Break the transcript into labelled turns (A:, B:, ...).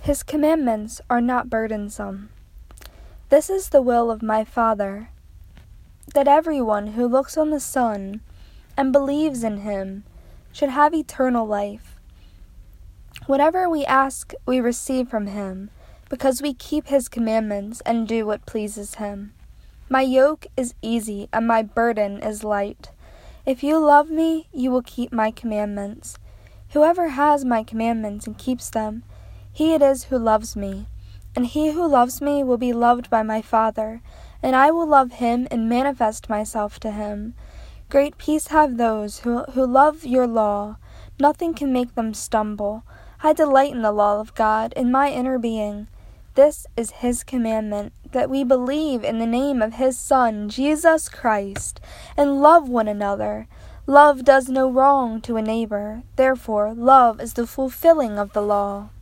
A: His commandments are not burdensome. This is the will of my Father, that everyone who looks on the Son and believes in him should have eternal life. Whatever we ask, we receive from him, because we keep his commandments and do what pleases him. My yoke is easy and my burden is light. If you love me, you will keep my commandments. Whoever has my commandments and keeps them, he it is who loves me. And he who loves me will be loved by my Father, and I will love him and manifest myself to him. Great peace have those who love your law. Nothing can make them stumble. I delight in the law of God in my inner being. This is his commandment, that we believe in the name of his Son, Jesus Christ, and love one another. Love does no wrong to a neighbor. Therefore, love is the fulfilling of the law.